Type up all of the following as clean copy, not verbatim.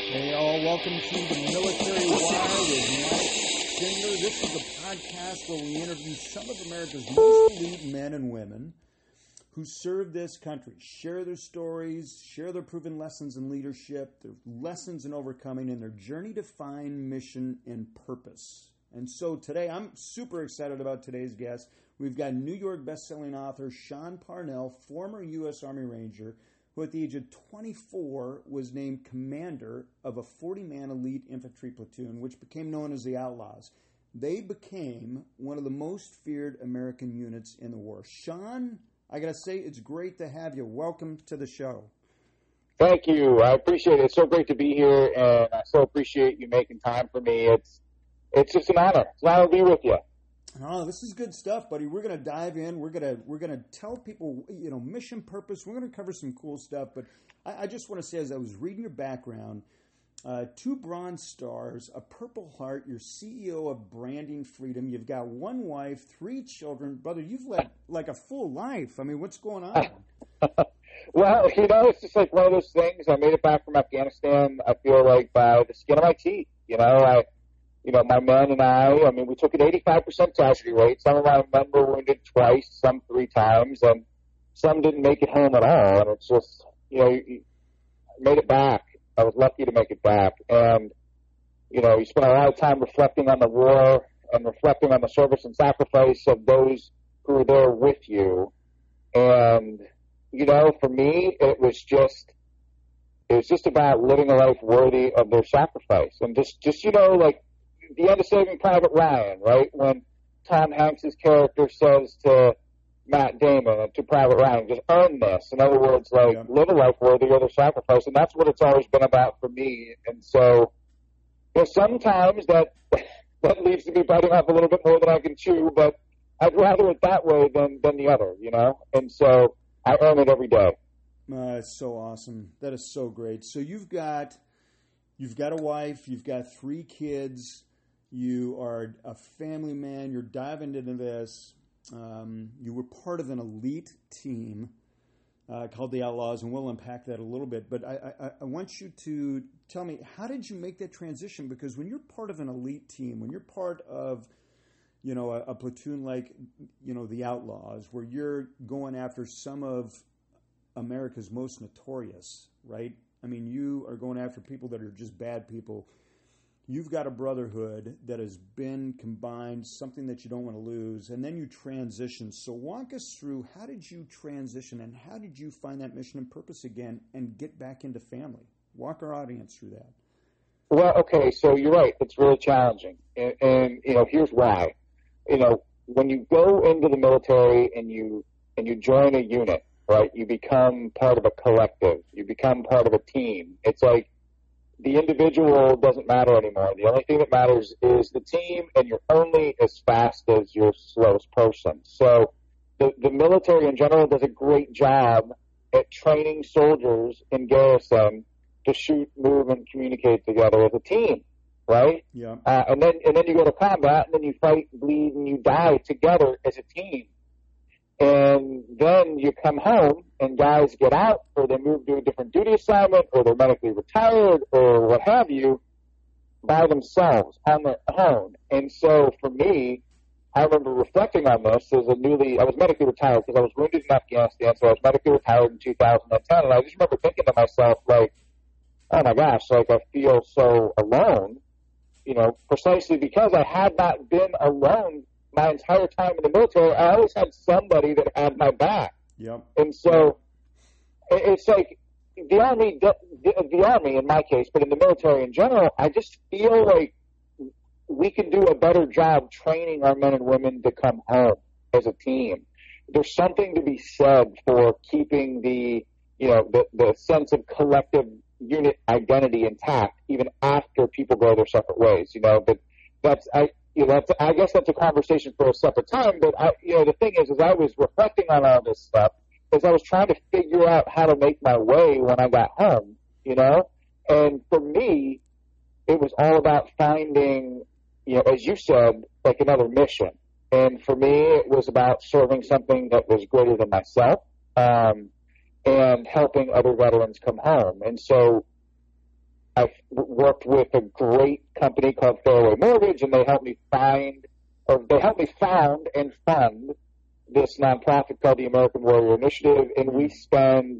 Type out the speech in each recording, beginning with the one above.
Hey, all, welcome to the Military Wire with Mike Schindler. This is a podcast where we interview some of America's most elite men and women who serve this country, share their stories, share their proven lessons in leadership, their lessons in overcoming, and their journey to find mission and purpose. And so today, I'm super excited about today's guest. We've got New York bestselling author Sean Parnell, former U.S. Army Ranger, who at the age of 24 was named commander of a 40-man elite infantry platoon, which became known as the Outlaws. They became one of the most feared American units in the war. Sean, I got to say, it's great to have you. Welcome to the show. Thank you. I appreciate it. It's so great to be here, and I so appreciate you making time for me. It's just an honor. It's an honor to be with you. Oh, this is good stuff, buddy. We're going to dive in. We're gonna tell people, mission, purpose. We're going to cover some cool stuff. But I just want to say, as I was reading your background, 2 Bronze Stars, a Purple Heart. You're CEO of Branding Freedom. You've got 1 wife, 3 children, brother. You've led like a full life. I mean, what's going on? Well, it's just like one of those things. I made it back from Afghanistan. I feel like by the skin of my teeth. My men and I mean, we took an 85% casualty rate. Some of my men were wounded twice, some 3 times, and some didn't make it home at all. And it's just, you made it back. I was lucky to make it back. And, you spend a lot of time reflecting on the war and reflecting on the service and sacrifice of those who were there with you. And, for me, it was just about living a life worthy of their sacrifice. And just like, the end of Saving Private Ryan, right? When Tom Hanks' character says to Matt Damon and to Private Ryan, just earn this. In other words, live a life worthy of their sacrifice. And that's what it's always been about for me. And so, sometimes that leaves to me biting off a little bit more than I can chew, but I'd rather it that way than the other, And so I earn it every day. It's so awesome. That is so great. So you've got a wife, you've got 3 kids. You are a family man. You're diving into this. You were part of an elite team called the Outlaws, and we'll unpack that a little bit. But I want you to tell me, how did you make that transition? Because when you're part of an elite team, when you're part of a platoon like the Outlaws, where you're going after some of America's most notorious, right? I mean, you are going after people that are just bad people. You've got a brotherhood that has been combined, something that you don't want to lose, and then you transition. So walk us through, how did you transition, and how did you find that mission and purpose again and get back into family? Walk our audience through that. Well, okay, so you're right. It's really challenging. And here's why. When you go into the military and you join a unit, right, you become part of a collective. You become part of a team. It's like the individual doesn't matter anymore. The only thing that matters is the team, and you're only as fast as your slowest person. So the military in general does a great job at training soldiers in garrison to shoot, move, and communicate together as a team, right? Yeah. And then you go to combat, and then you fight, bleed, and you die together as a team. And then you come home and guys get out, or they move to a different duty assignment, or they're medically retired, or what have you, by themselves on their own. And so for me, I remember reflecting on this I was medically retired because I was wounded in Afghanistan, so I was medically retired in 2010. And I just remember thinking to myself, like, oh my gosh, like I feel so alone, precisely because I had not been alone my entire time in the military. I always had somebody that had my back. Yep. And so it's like the Army in my case, but in the military in general, I just feel like we can do a better job training our men and women to come home as a team. There's something to be said for keeping the sense of collective unit identity intact even after people go their separate ways. But I guess that's a conversation for a separate time. But the thing is I was reflecting on all this stuff as I was trying to figure out how to make my way when I got home, And for me, it was all about finding, as you said, like another mission. And for me, it was about serving something that was greater than myself, and helping other veterans come home. And so I worked with a great company called Fairway Mortgage, and they helped me found and fund this nonprofit called the American Warrior Initiative. And we spend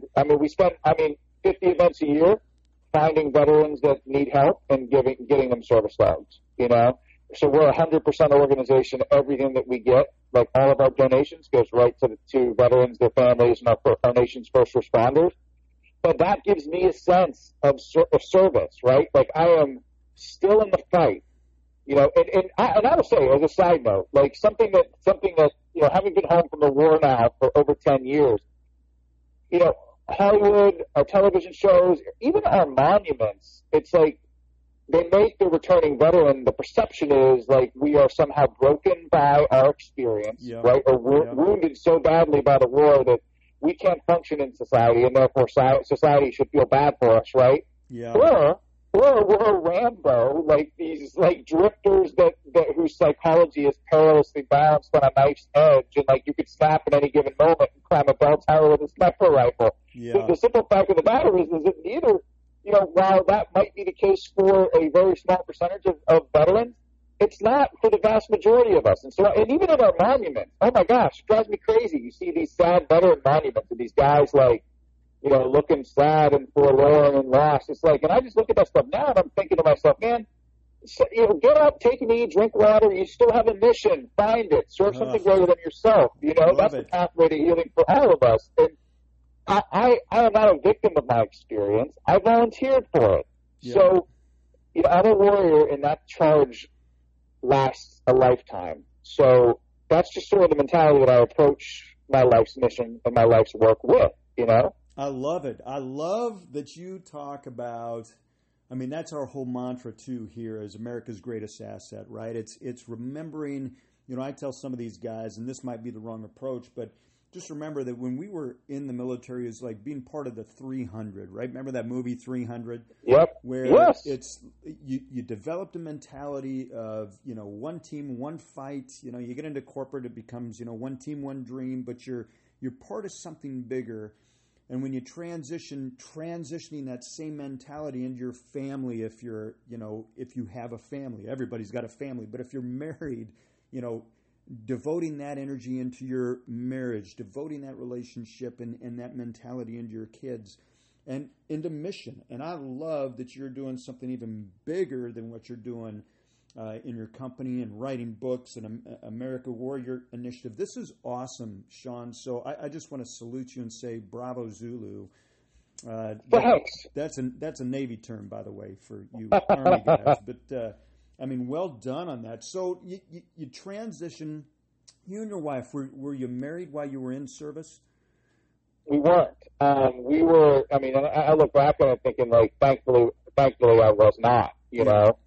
50 events a year finding veterans that need help and getting them service dogs, you know. So we're a 100% organization. Everything that we get, like all of our donations, goes right to veterans, their families, and our nation's first responders. But that gives me a sense of service, right? Like I am still in the fight, you know. And I will say, as a side note, like something that you know, having been home from the war now for over 10 years, you know, Hollywood, our television shows, even our monuments, it's like they make the returning veteran, the perception is like we are somehow broken by our experience, right? Or wounded so badly by the war that we can't function in society, and therefore society should feel bad for us, right? Yeah. Or we're a Rambo, like these like drifters that whose psychology is perilously balanced on a knife's edge, and like you could snap at any given moment and climb a bell tower with a sniper rifle. Yeah. The simple fact of the matter is that neither, you know, while that might be the case for a very small percentage of veterans, it's not for the vast majority of us. And so, and even in our monuments, oh my gosh, it drives me crazy. You see these sad veteran monuments and these guys like, you know, looking sad and forlorn and lost. It's like, and I just look at that stuff now and I'm thinking to myself, man, you know, get up, take a knee, drink water. You still have a mission. Find it. Serve something greater than yourself. You know, that's the pathway to healing for all of us. And I am not a victim of my experience. I volunteered for it. Yeah. So, you know, I'm a warrior, and that charge lasts a lifetime. So that's just sort of the mentality that I approach my life's mission and my life's work with, you know? I love it. I love that you talk about, I mean, that's our whole mantra too here is America's greatest asset, right? It's remembering, you know, I tell some of these guys, and this might be the wrong approach, but just remember that when we were in the military, it's like being part of the 300, right? Remember that movie 300? Yep. Where it's you developed a mentality of, you know, one team, one fight. You know, you get into corporate, it becomes, you know, one team, one dream, but you're part of something bigger. And when you transitioning that same mentality into your family, if you're, you know, if you have a family, everybody's got a family, but if you're married, you know, devoting that energy into your marriage, devoting that relationship and that mentality into your kids and into mission. And I love that you're doing something even bigger than what you're doing in your company and writing books and America Warrior Initiative. This is awesome, Sean. So I just want to salute you and say bravo, Zulu. That's a Navy term, by the way, for you Army guys. But I mean, well done on that. So you transition. You and your wife, were you married while you were in service? We weren't. We were. I mean, I look back on it thinking, like, thankfully, I was not. You know.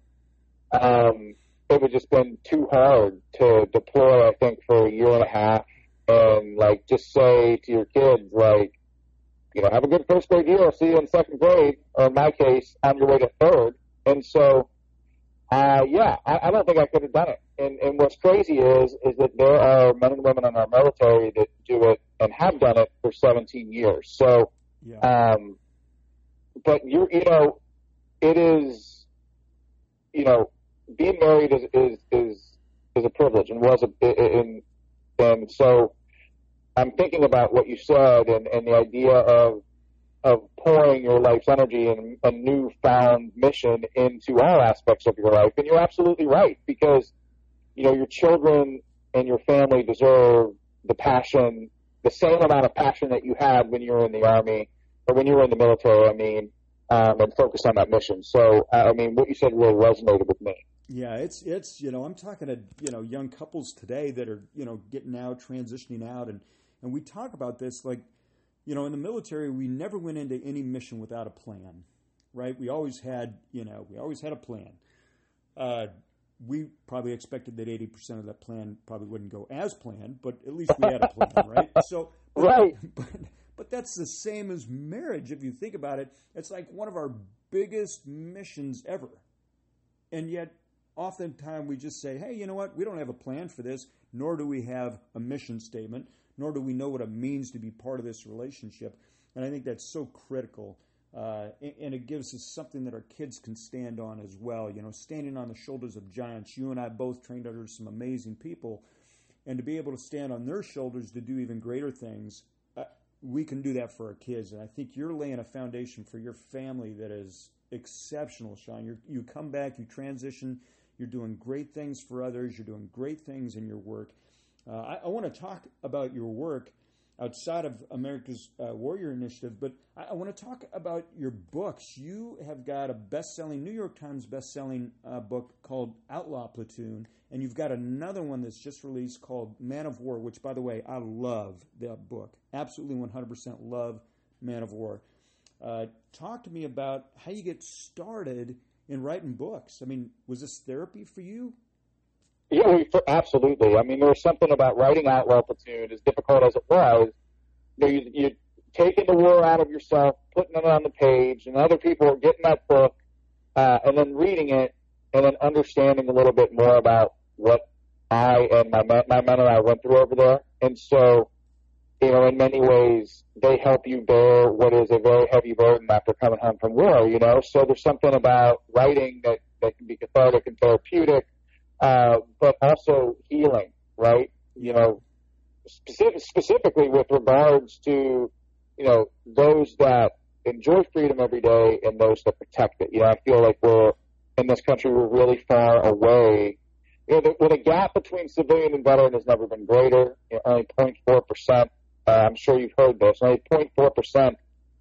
It would just been too hard to deploy, I think, for a year and a half and, like, just say to your kids, like, you know, have a good first grade year. I'll see you in second grade, or in my case, on your way to third. And so, I don't think I could have done it. And what's crazy is that there are men and women in our military that do it and have done it for 17 years. So, but you know, it is, you know, being married is a privilege and was and so I'm thinking about what you said and the idea of pouring your life's energy and a newfound mission into all aspects of your life. And you're absolutely right, because, you know, your children and your family deserve the passion, the same amount of passion that you had when you were in the Army or when you were in the military, I mean, and focus on that mission. So, I mean, what you said really resonated with me. Yeah, it's you know, I'm talking to, you know, young couples today that are, you know, getting out, transitioning out, and we talk about this, like, you know, in the military, we never went into any mission without a plan, right? We always had a plan. We probably expected that 80% of that plan probably wouldn't go as planned, but at least we had a plan, right? So, right. But that's the same as marriage. If you think about it, it's like one of our biggest missions ever. And yet, oftentimes we just say, hey, you know what? We don't have a plan for this, nor do we have a mission statement, nor do we know what it means to be part of this relationship. And I think that's so critical And it gives us something that our kids can stand on as well. You know, standing on the shoulders of giants. You and I both trained under some amazing people, and to be able to stand on their shoulders to do even greater things, we can do that for our kids. And I think you're laying a foundation for your family that is exceptional, Sean. You come back, you transition, you're doing great things for others, you're doing great things in your work. I want to talk about your work outside of America's Warrior Initiative, but I want to talk about your books. You have got a New York Times best-selling book called Outlaw Platoon, and you've got another one that's just released called Man of War, which, by the way, I love that book. Absolutely 100% love Man of War. Talk to me about how you get started in writing books. I mean, was this therapy for you? Yeah, absolutely. I mean, there was something about writing Outlaw Platoon, as difficult as it was. You're taking the war out of yourself, putting it on the page, and other people are getting that book and then reading it and then understanding a little bit more about what I and my men and I went through over there. And so, you know, in many ways, they help you bear what is a very heavy burden after coming home from war, you know. So there's something about writing that can be cathartic and therapeutic. But also healing, right? You know, specifically with regards to, you know, those that enjoy freedom every day and those that protect it. You know, I feel like in this country, we're really far away. You know, the gap between civilian and veteran has never been greater. You know, only 0.4%. I'm sure you've heard this. Only 0.4%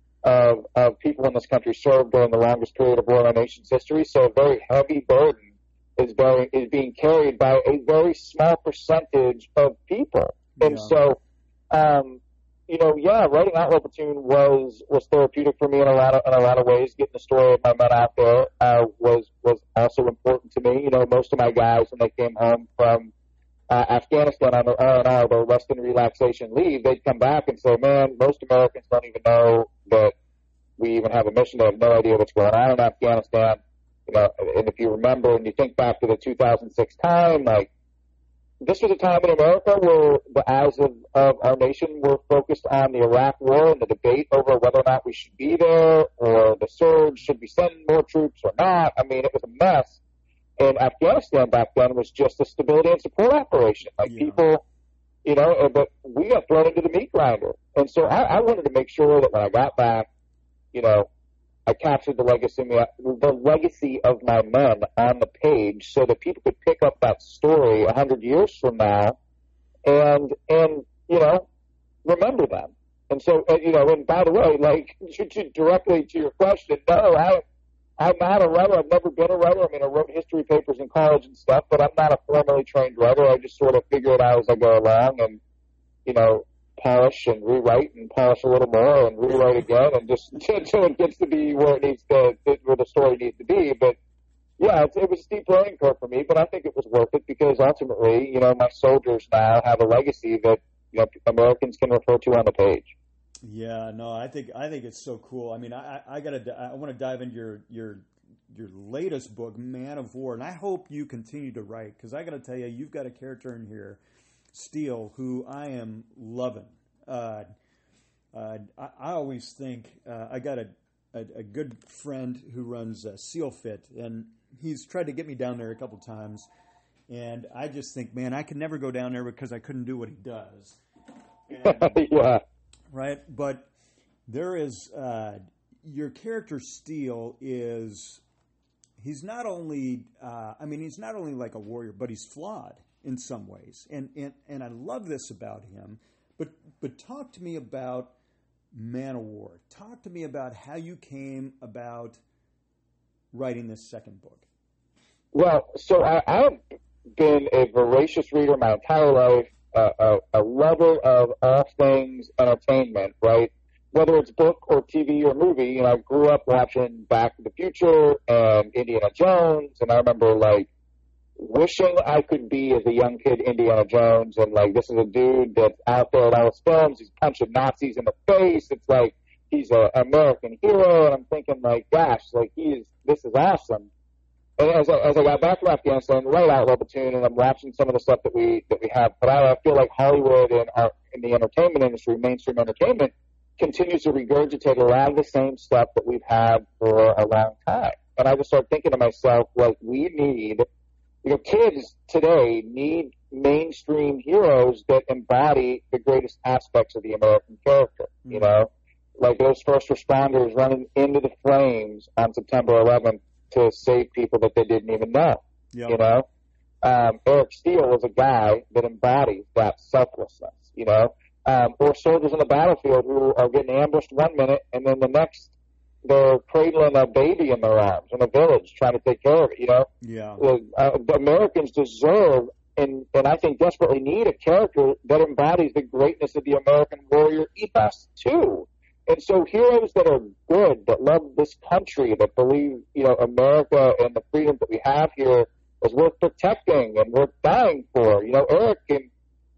of people in this country served during the longest period of war in our nation's history. So a very heavy burden is being carried by a very small percentage of people. And so, you know, writing Outlaw Platoon was therapeutic for me in a lot of ways. Getting the story of my men out there was also important to me. You know, most of my guys, when they came home from Afghanistan on their R&R, their rest and relaxation leave, they'd come back and say, man, most Americans don't even know that we even have a mission. They have no idea what's going on in Afghanistan. You know, and if you remember and you think back to the 2006 time, like, this was a time in America where the eyes of our nation were focused on the Iraq War and the debate over whether or not we should be there or the surge, should we send more troops or not. I mean, it was a mess. And Afghanistan back then was just a stability and support operation. Like, people, you know, but we got thrown into the meat grinder. And so I wanted to make sure that when I got back, you know, I captured the legacy of my men on the page so that people could pick up that story 100 years from now and you know, remember them. And so, you know, and by the way, like, directly to your question, no, I'm not a writer. I've never been a writer. I mean, I wrote history papers in college and stuff, but I'm not a formally trained writer. I just sort of figure it out as I go along and, you know, polish and rewrite and polish a little more and rewrite again and just until it gets to be where it needs to, where the story needs to be. But yeah, it was a steep learning curve for me, but I think it was worth it because ultimately, you know, my soldiers now have a legacy that, you know, Americans can refer to on the page. Yeah, no, I think it's so cool. I mean, I want to dive into your latest book, Man of War, and I hope you continue to write because I got to tell you, you've got a character in here, Steele, who I am loving. I always think I got a good friend who runs SEAL Fit, and he's tried to get me down there a couple times, and I just think, man, I could never go down there because I couldn't do what he does. And, yeah. Right, but there is your character Steele is he's not only he's not only like a warrior, but he's flawed in some ways, and I love this about him. But talk to me about Man of War. Talk to me about how you came about writing this second book. Well, so I've been a voracious reader my entire life. A lover of all things entertainment, right? Whether it's book or TV or movie, you know, I grew up watching Back to the Future and Indiana Jones, and I remember, like, wishing I could be, as a young kid, Indiana Jones, and, like, this is a dude that's out there at all his films, he's punching Nazis in the face, it's like, he's an American hero, and I'm thinking, like, gosh, like, this is awesome. And as I got back from Afghanistan, right, Outlaw Platoon, and I'm watching some of the stuff that we have put out, I feel like Hollywood and in the entertainment industry, mainstream entertainment, continues to regurgitate a lot of the same stuff that we've had for a long time. And I just started thinking to myself, like, we need, kids today need mainstream heroes that embody the greatest aspects of the American character, like those first responders running into the flames on September 11th to save people that they didn't even know, Eric Steele was a guy that embodies that selflessness, or soldiers on the battlefield who are getting ambushed one minute and then the next they're cradling a baby in their arms in a village trying to take care of it, The Americans deserve and I think desperately need a character that embodies the greatness of the American warrior ethos too. And so heroes that are good, that love this country, that believe, America and the freedom that we have here is worth protecting and worth dying for. Eric can,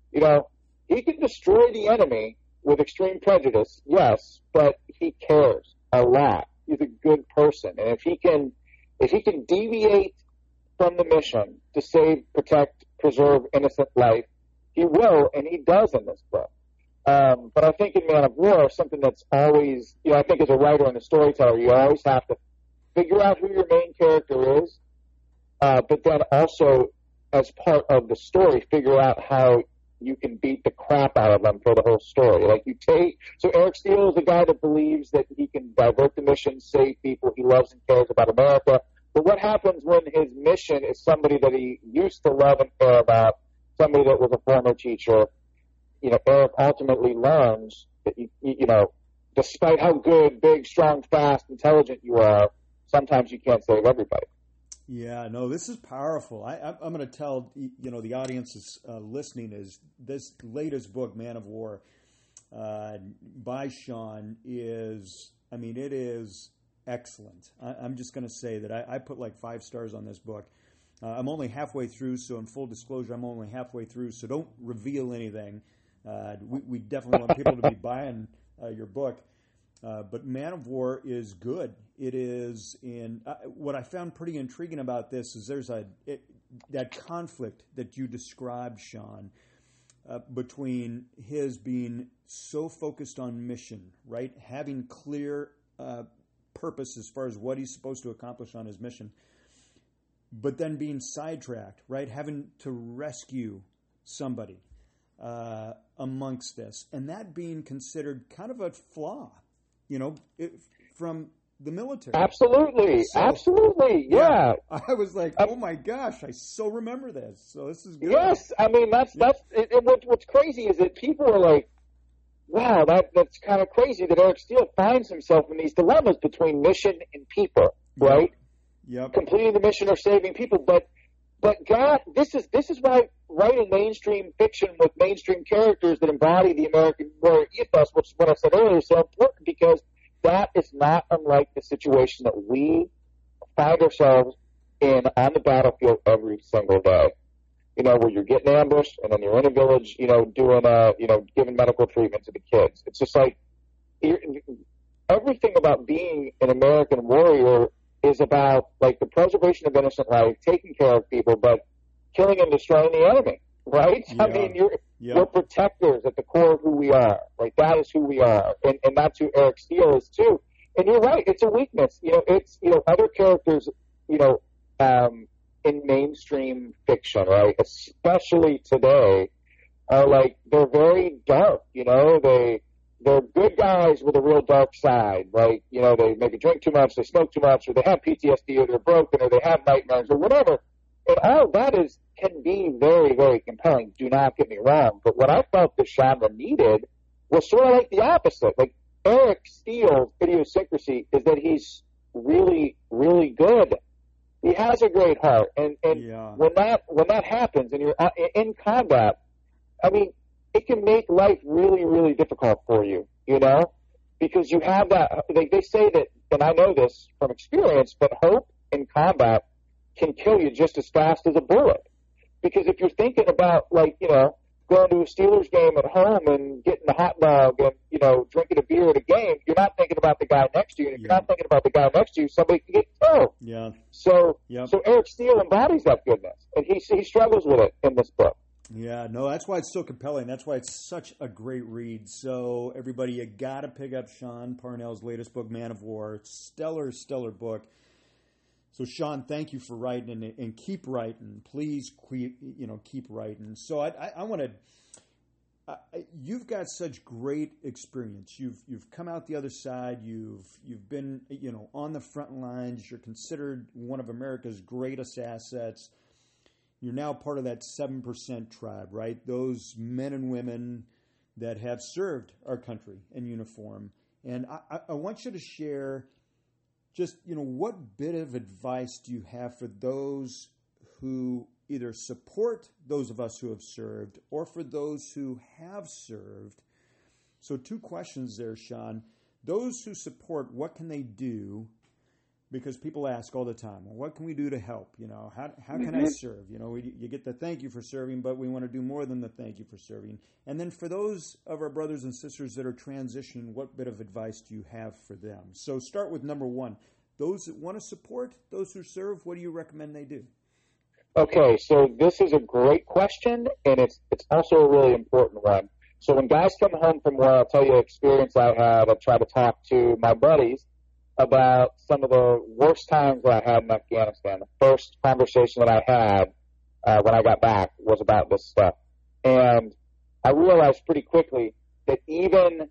he can destroy the enemy with extreme prejudice, yes, but he cares a lot. He's a good person. And if he can deviate from the mission to save, protect, preserve innocent life, he will, and he does in this book. But I think in Man of War, something that's always, I think as a writer and a storyteller, you always have to figure out who your main character is, but then also, as part of the story, figure out how you can beat the crap out of them for the whole story. So Eric Steele is a guy that believes that he can divert the mission, save people, he loves and cares about America. But what happens when his mission is somebody that he used to love and care about, somebody that was a former teacher? Eric ultimately learns that, despite how good, big, strong, fast, intelligent you are, sometimes you can't save everybody. Yeah, no, this is powerful. I'm going to tell, the audience is listening is this latest book, Man of War, by Sean is, it is excellent. I'm just going to say that I put like 5 stars on this book. I'm only halfway through, so in full disclosure, I'm only halfway through, so don't reveal anything. We definitely want people to be buying your book. But Man of War is good. It is what I found pretty intriguing about this is there's that conflict that you described, Sean, between his being so focused on mission, right? Having clear purpose as far as what he's supposed to accomplish on his mission, but then being sidetracked, right? Having to rescue somebody amongst this, and that being considered kind of a flaw, from the military. Absolutely, yeah. I was like, oh my gosh, I so remember this. So this is good. Yes, what's crazy is that people are like, wow, that's kind of crazy that Eric Steele finds himself in these dilemmas between mission and people, right? Yep. Completing the mission or saving people, but God, this is why writing mainstream fiction with mainstream characters that embody the American warrior ethos, which is what I said earlier, is so important because that is not unlike the situation that we find ourselves in on the battlefield every single day. Where you're getting ambushed and then you're in a village, doing giving medical treatment to the kids. It's just like everything about being an American warrior is about like the preservation of innocent life, taking care of people, but killing and destroying the enemy, right? Yeah. We're protectors at the core of who we are. Like that is who we are, and that's who Eric Steele is too. And you're right, it's a weakness. It's other characters, in mainstream fiction, right, especially today, are like they're very dark. They're good guys with a real dark side. Like they maybe drink too much, they smoke too much, or they have PTSD, or they're broken, or they have nightmares, or whatever. And all of that can be very, very compelling. Do not get me wrong. But what I felt the genre needed was sort of like the opposite. Like Eric Steele's idiosyncrasy is that he's really, really good. He has a great heart, and when that happens, and you're in combat, it can make life really, really difficult for you, because you have that. They say that, and I know this from experience, but hope in combat can kill you just as fast as a bullet. Because if you're thinking about, going to a Steelers game at home and getting a hot dog and, drinking a beer at a game, you're not thinking about the guy next to you. And if you're not thinking about the guy next to you, somebody can get killed. Yeah. So Eric Steele embodies that goodness, and he struggles with it in this book. Yeah, no, that's why it's so compelling. That's why it's such a great read. So, everybody, you got to pick up Sean Parnell's latest book, Man of War. Stellar, stellar book. So, Sean, thank you for writing and keep writing. Please, keep writing. So, I want to. You've got such great experience. You've come out the other side. You've been on the front lines. You're considered one of America's greatest assets. You're now part of that 7% tribe, right? Those men and women that have served our country in uniform. And I want you to share just, what bit of advice do you have for those who either support those of us who have served or for those who have served? So 2 questions there, Sean. Those who support, what can they do? Because people ask all the time, well, what can we do to help? How can I serve? You get the thank you for serving, but we want to do more than the thank you for serving. And then for those of our brothers and sisters that are transitioning, what bit of advice do you have for them? So start with number 1. Those that want to support, those who serve, what do you recommend they do? Okay, so this is a great question, and it's also a really important one. So when guys come home from war, I'll tell you an experience I had. I try to talk to my buddies about some of the worst times that I had in Afghanistan. The first conversation that I had when I got back was about this stuff. And I realized pretty quickly that even,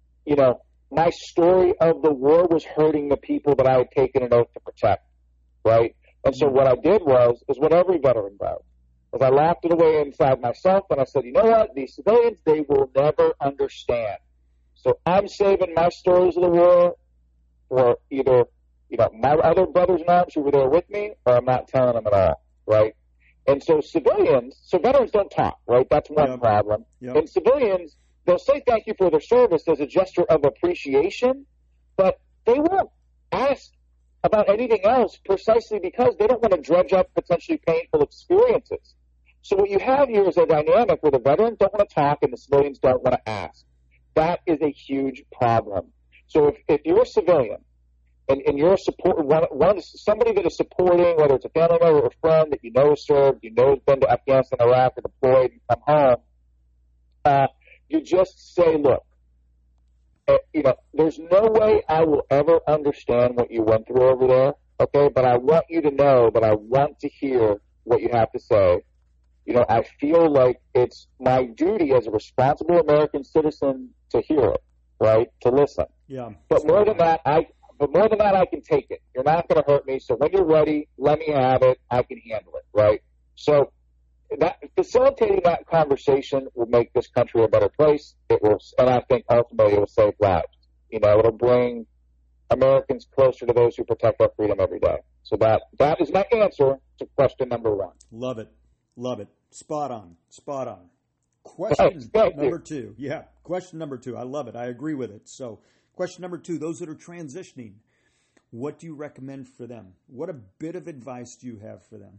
my story of the war was hurting the people that I had taken an oath to protect, right? And so what I did is what every veteran does, is I laughed it away inside myself, and I said, you know what? These civilians, they will never understand. So I'm saving my stories of the war for either, my other brothers in arms who were there with me, or I'm not telling them at all, right? And so veterans don't talk, right? That's one problem. Yep. And civilians, they'll say thank you for their service as a gesture of appreciation, but they won't ask about anything else precisely because they don't want to dredge up potentially painful experiences. So what you have here is a dynamic where the veterans don't want to talk and the civilians don't want to ask. That is a huge problem. So if you're a civilian and you're somebody that is supporting, whether it's a family member or a friend that you know has served, you know has been to Afghanistan, Iraq, or deployed and come home, you just say, look, there's no way I will ever understand what you went through over there, okay? But I want you to know that I want to hear what you have to say. I feel like it's my duty as a responsible American citizen to hear it, right? To listen. Yeah. But more than that, I can take it. You're not going to hurt me. So when you're ready, let me have it. I can handle it, right? So facilitating that conversation will make this country a better place. It will, and I think ultimately it will save lives. It'll bring Americans closer to those who protect our freedom every day. So that is my answer to question number 1. Love it. Spot on. Question number 2. Yeah. Question number 2. I love it. I agree with it. So question number 2, those that are transitioning, what do you recommend for them? What a bit of advice do you have for them?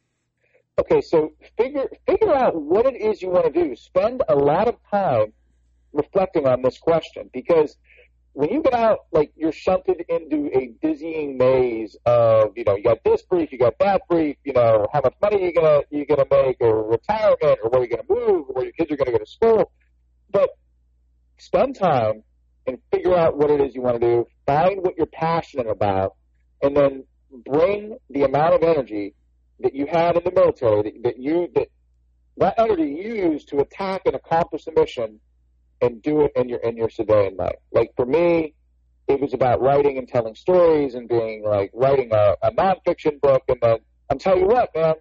Okay, so figure out what it is you want to do. Spend a lot of time reflecting on this question, because when you get out, like, you're shunted into a dizzying maze of, you got this brief, you got that brief, how much money you're gonna make, or retirement, or where you're gonna move, or where your kids are gonna go to school. But spend time and figure out what it is you want to do. Find what you're passionate about, and then bring the amount of energy that you had in the military, that energy you use to attack and accomplish the mission, and do it in your civilian life. Like for me, it was about writing and telling stories and writing a nonfiction book. And then I'm telling you what, man,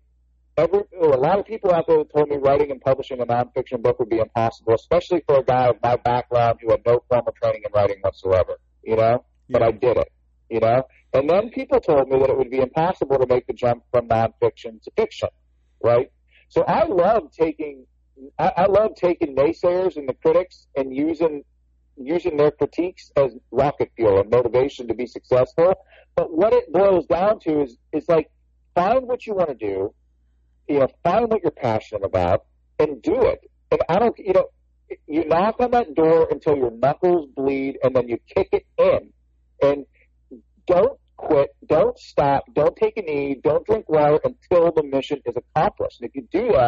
a lot of people out there told me writing and publishing a nonfiction book would be impossible, especially for a guy of my background who had no formal training in writing whatsoever. But I did it. And then people told me that it would be impossible to make the jump from nonfiction to fiction, right? So I love taking naysayers and the critics and using their critiques as rocket fuel and motivation to be successful. But what it boils down to is find what you want to do, find what you're passionate about, and do it. And you knock on that door until your knuckles bleed, and then you kick it in. And don't quit, don't stop, don't take a knee, don't drink water until the mission is accomplished. And if you do that,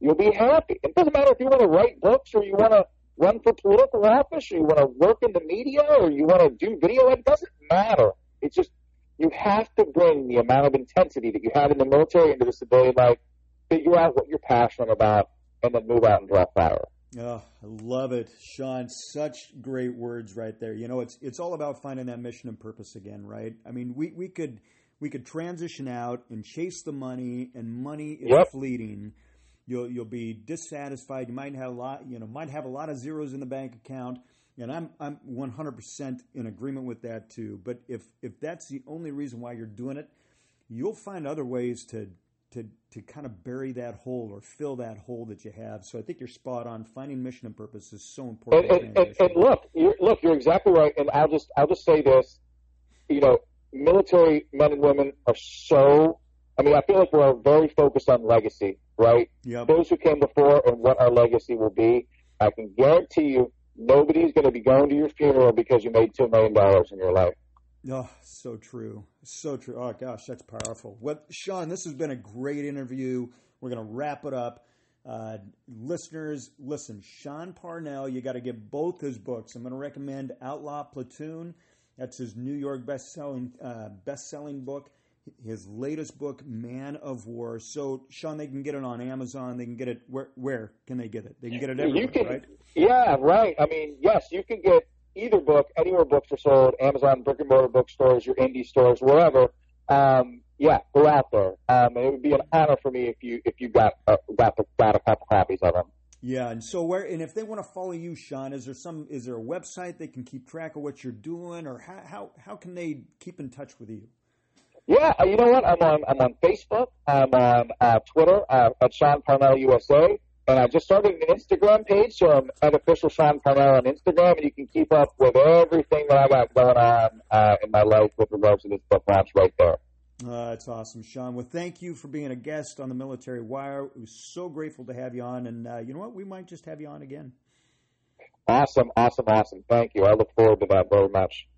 you'll be happy. It doesn't matter if you want to write books or you want to run for political office or you want to work in the media or you want to do video. It doesn't matter. It's just you have to bring the amount of intensity that you had in the military into the civilian life, figure out what you're passionate about, and then move out and draw fire. Oh, I love it, Sean. Such great words right there. You know, it's all about finding that mission and purpose again, right? I mean, we could transition out and chase the money, and money is fleeting. You'll be dissatisfied. You might have a lot of zeros in the bank account, and I'm 100% in agreement with that too. But if that's the only reason why you're doing it, you'll find other ways to kind of bury that hole or fill that hole that you have. So I think you're spot on. Finding mission and purpose is so important. And look, you're exactly right. And I'll just say this, you know, military men and women are so, I mean, I feel like we're very focused on legacy, right? Yep. Those who came before and what our legacy will be, I can guarantee you nobody's going to be going to your funeral because you made $2 million in your life. Oh, so true. So true. Oh, gosh, that's powerful. Well, Sean, this has been a great interview. We're going to wrap it up. Listeners, listen, Sean Parnell, you got to get both his books. I'm going to recommend Outlaw Platoon. That's his New York best-selling book. His latest book, Man of War. So, Sean, they can get it on Amazon. They can get it. Where can they get it? They can get it everywhere, right? Yeah, right. I mean, yes, you can get either book anywhere books are sold, Amazon, brick and mortar bookstores, your indie stores, wherever. Yeah, go out there. And it would be an honor for me if you got a couple copies of them. Yeah, and so if they want to follow you, Sean, is there a website they can keep track of what you're doing, or how can they keep in touch with you? Yeah, you know what? I'm on Facebook. I'm on Twitter at Sean Parnell USA. And I just started an Instagram page, so I'm at official Sean Parnell on Instagram, and you can keep up with everything that I got going on in my life with regards to this book launch right there. That's awesome, Sean. Well, thank you for being a guest on the Military Wire. It was so grateful to have you on, and you know what? We might just have you on again. Awesome. Thank you. I look forward to that very much.